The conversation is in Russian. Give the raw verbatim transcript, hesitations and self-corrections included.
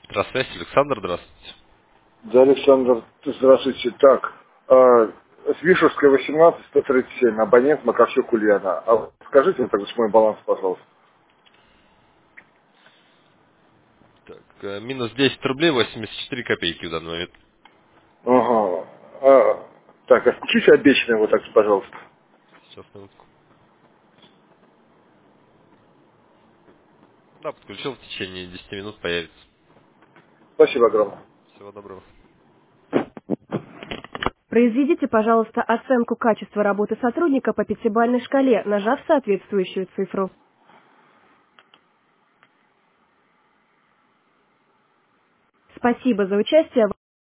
Здравствуйте, Александр, здравствуйте. Да, Александр, здравствуйте. Так, э, с Вишевской восемнадцать, сто тридцать семь, абонент Макарчук Ульяна. А вот скажите мне тогда мой баланс, пожалуйста. Так, э, минус десять рублей восемьдесят четыре копейки в данный момент. Ага. А, так, а включите обещанное вот так, пожалуйста. Сейчас, минутку. Да, подключил, в течение десяти минут появится. Спасибо огромное. Всего доброго. Произведите, пожалуйста, оценку качества работы сотрудника по пятибалльной шкале, нажав соответствующую цифру. Спасибо за участие.